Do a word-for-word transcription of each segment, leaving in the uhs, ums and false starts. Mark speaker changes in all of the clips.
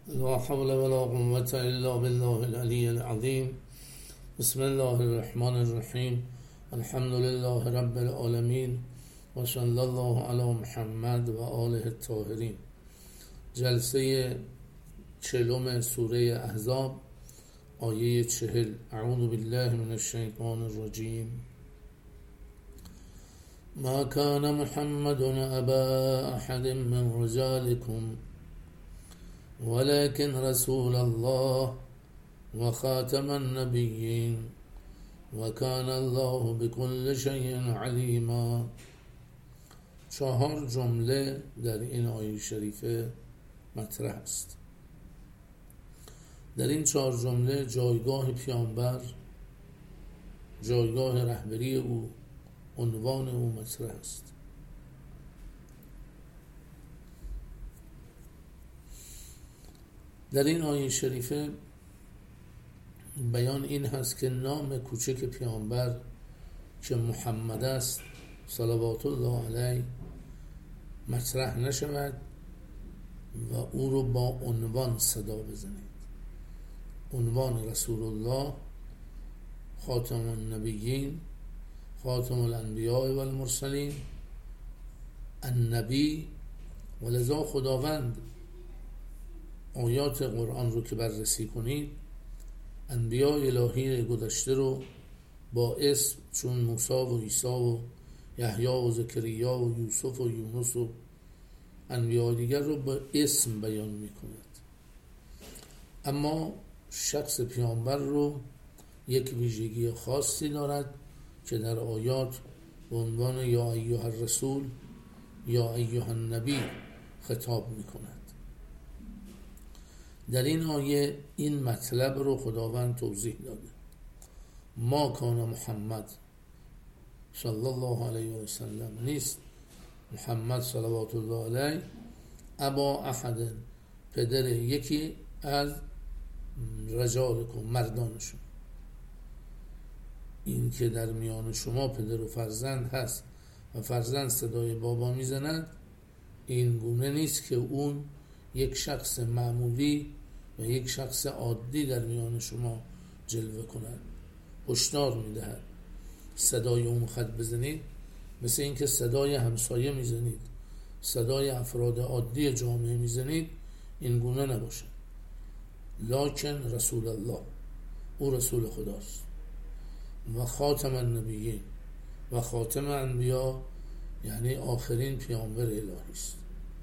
Speaker 1: لا حول ولا قوة إلا بالله العلي العظيم. بسم الله الرحمن الرحیم. الحمد لله رب العالمین و صلی الله علی محمد و آله الطاهرین. جلسه چهلم سوره احزاب، آیه چهل. اعوذ بالله من الشیطان الرجیم. ما كان محمد ابا احد من رجالكم ولكن رسول الله وخاتم النبيين وكان الله بكل شيء عليما. چهار جمله در این آیه شریفه مطرح است. در این چهار جمله جایگاه پیامبر، جایگاه رهبری او، عنوان او مطرح است. در این آیه شریفه بیان این هست که نام کوچک پیامبر که محمد است صلوات الله علیه مطرح نشود و او رو با عنوان صدا بزنید. عنوان رسول الله، خاتم النبیین، خاتم الانبیاء و المرسلین، النبی. و لذا خداوند آیات قرآن رو که بررسی کنید، انبیاء الهی گذشته رو با اسم چون موسی و عیسی و یحیی و زکریا و یوسف و یونس و انبیاء دیگر رو با اسم بیان میکند، اما شخص پیامبر رو یک ویژگی خاصی دارد که در آیات به عنوان یا ایها الرسول یا ایها النبی خطاب میکند. در این آیه این مطلب رو خداوند توضیح داده. ما کان محمد صلی الله علیه و سلم، نیست محمد صلوات الله علیه ابا احد، پدر یکی از رجالکم، مردانشون. این که در میان شما پدر و فرزند هست و فرزند صدای بابا میزند، این گونه نیست که اون یک شخص معمولی و یک شخص عادی در میان شما جلوه کند. هشدار میدهد صدای اون خط بزنید مثل اینکه صدای همسایه میزنید، صدای افراد عادی جامعه میزنید، این گونه نباشه. لکن رسول الله، او رسول خداست، و خاتم النبیین، و خاتم انبیا یعنی آخرین پیامبر الهی است.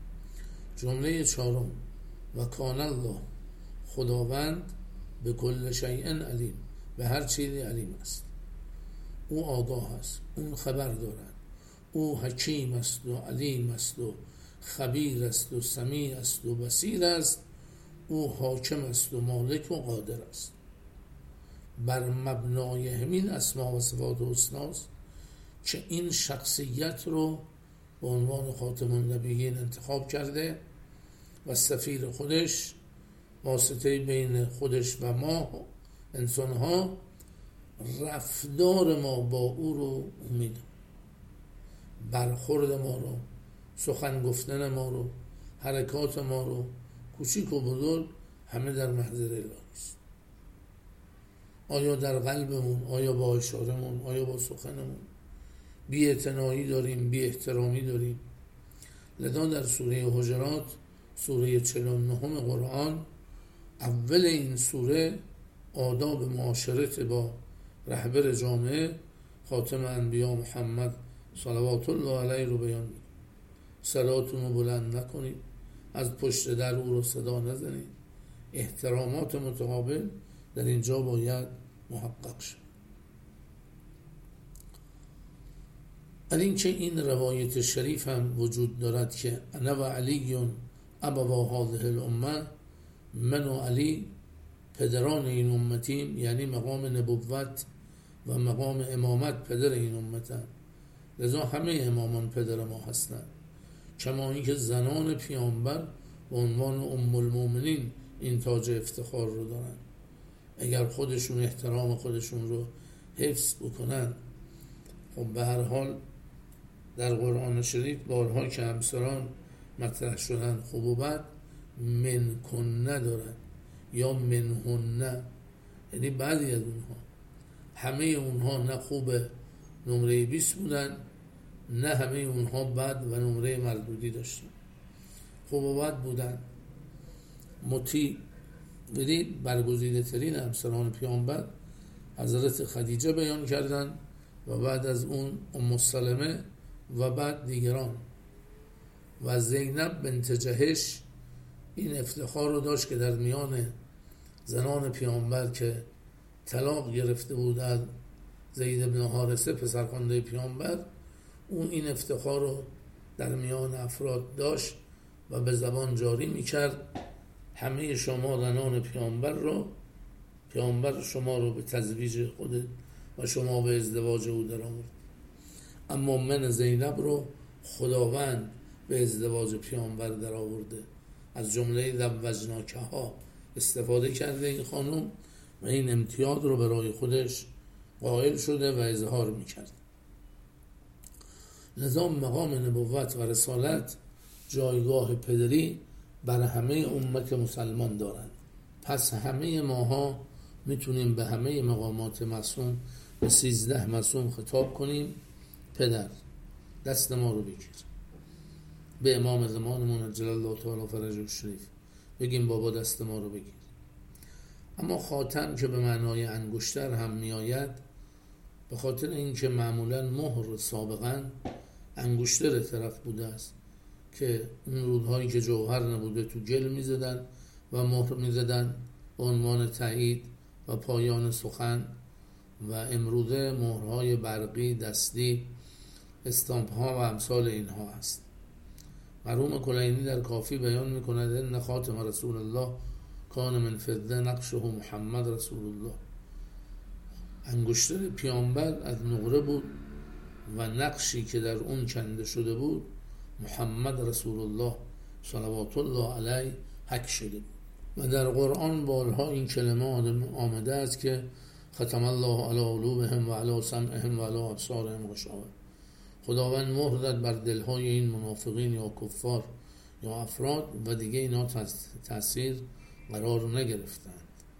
Speaker 1: جمله چهارم، و کان الله، خداوند به کل شیء علیم، به هر چیزی علیم است. او آگاه است، اون خبر دارد، او حکیم است و علیم است و خبیر است و سمیع است و بصیر است. او حاکم است و مالک و قادر است. بر مبنای همین اسما و صفات حسناست که این شخصیت رو به عنوان خاتم النبیین انتخاب کرده و سفیر خودش، واسطه بین خودش و ما انسان ها، رفتار ما با او رو امید، برخورد ما رو، سخن گفتن ما رو، حرکات ما رو، کوچیک و بزرگ، همه در محضر الهی است. آیا در قلبمون، آیا با اشارمون، آیا با سخنمون بی اعتنایی داریم، بی احترامی داریم؟ لذا در سوره حجرات، سوره چهل و نه قرآن، اول این سوره آداب معاشرت با رهبر جامعه خاتم انبیا محمد صلوات الله علیه رو بیان می‌کنه. صداتون رو بلند نکنید، از پشت در او رو صدا نزنید. احترامات متقابل در اینجا باید محقق شد. از این که این روایت شریف هم وجود دارد که انا و علی ابوا هذه الامه، من و علی پدران این امتیم، یعنی مقام نبوت و مقام امامت پدر این امتن. لذا همه امامان پدر ما هستند. کما این که زنان پیامبر به عنوان ام المؤمنین این تاج افتخار رو دارن. اگر خودشون احترام خودشون رو حفظ بکنن، خب به هر حال در قرآن شریف بارها که همسران مطرح شدن خوب و بد، من کن ندارن یا منهن، یعنی بعضی از اونها. همه اونها نه خوب نمره بیست بودن، نه همه اونها بد و نمره مردودی داشتن. خوب و بد بودن. مطیع، بدید برگزیده ترین همسران پیامبر حضرت خدیجه بیان کردن و بعد از اون ام سلمه و بعد دیگران. و زینب بنت جهش این افتخار رو داشت که در میان زنان پیامبر که طلاق گرفته بود از زید بن حارثه پسرخوانده پیامبر، اون این افتخار رو در میان افراد داشت و به زبان جاری میکرد همه شما زنان پیامبر رو، پیامبر شما رو به تزویج خود و شما به ازدواج او در آورد. اما من زینب رو خداوند به ازدواج پیامبر در آورده. از جمله زوجناکه ها استفاده کرده این خانم و این امتیاز رو برای خودش قائل شده و اظهار میکرد. لذا مقام نبوت و رسالت جایگاه پدری بر همه امت مسلمان دارند. پس همه ماها میتونیم به همه مقامات معصوم، به سیزده معصوم خطاب کنیم پدر دست ما رو بگیر. به امام زمانمون عجل الله تعالی فرجه الشریف بگیم بابا دست ما رو بگیر. اما خاتم که به معنای انگشتر هم میآید، به خاطر اینکه معمولا مهر سابقا انگشتر طرف بوده است که اون رودهایی که جوهر نبوده تو گل میزدن و مهر میزدن به عنوان تایید و پایان سخن، و امروزه مهرهای برقی دستی استامپ ها و امثال اینها است. مرحوم کلینی در کافی بیان میکند ان خاتم رسول الله کان من فضه نقشه محمد رسول الله. انگشتر پیامبر از نقره بود و نقشی که در اون کنده شده بود محمد رسول الله صلوات الله علیه حک شده بود. و در قرآن بارها این کلمه آمده است که ختم الله علی قلوبهم و علی سمعهم و علی ابصارهم غشاوه. خداوند مهر زد بر دلهای این منافقین یا کفار یا افراد و دیگه اینا تأثیر قرار نگرفتند.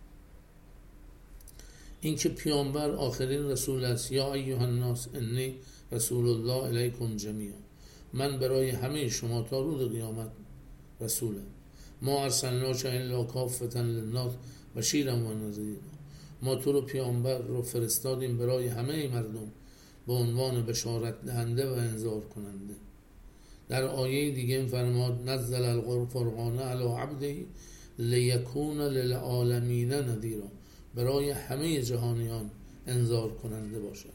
Speaker 1: این که پیامبر آخرین رسول است، یا ایها الناس انی رسول الله الیکم جمیعا، من برای همه شما تا روز قیامت رسولم. ما ارسلناک الا کافة للناس بشیرا و نذیرا، ما تو رو پیامبر رو فرستادیم برای همه مردم به عنوان بشارت دهنده و انذار کننده. در آیه دیگه فرماد نزل القرآن علی عبده لیکون للعالمین نذیرا، برای همه جهانیان انذار کننده باشد.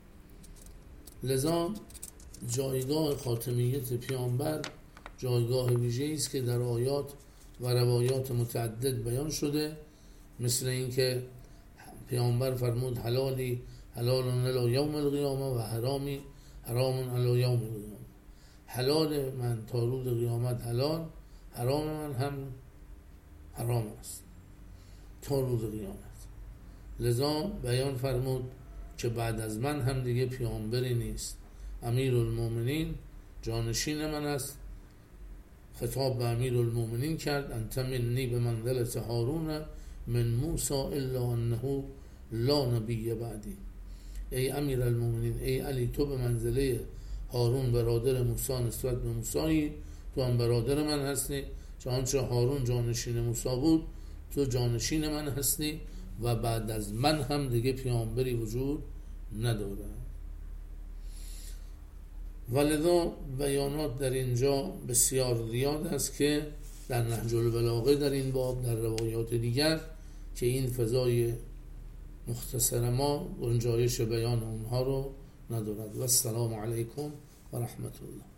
Speaker 1: لذا جایگاه خاتمیت پیامبر جایگاه ویژه‌ای است که در آیات و روایات متعدد بیان شده، مثل اینکه پیامبر فرمود حلالی حلال علی یوم القیامه و حرامی حرام علی یوم القیامه. حلال من تا روز قیامت حلال، حرام من هم حرام است تا روز قیامت. لذا بیان فرمود که بعد از من هم دیگه پیامبری نیست، امیرالمومنین جانشین من است. خطاب به امیرالمومنین کرد انت منی به منزلت هارون من موسی الا انه لا نبی بعدی. ای امیرالمومنین، ای علی، تو به منزله هارون برادر موسی نسبت به موسی، تو هم برادر من هستی. چنانچه هارون جانشین موسی بود، تو جانشین من هستی و بعد از من هم دیگه پیامبری وجود نداره. ولذا بیانات در اینجا بسیار زیاد است که در نهج البلاغه در این باب، در روایات دیگر، که این فضای مختصر ما گنجایش بیان اونها رو ندارد. و السلام علیکم و رحمت الله.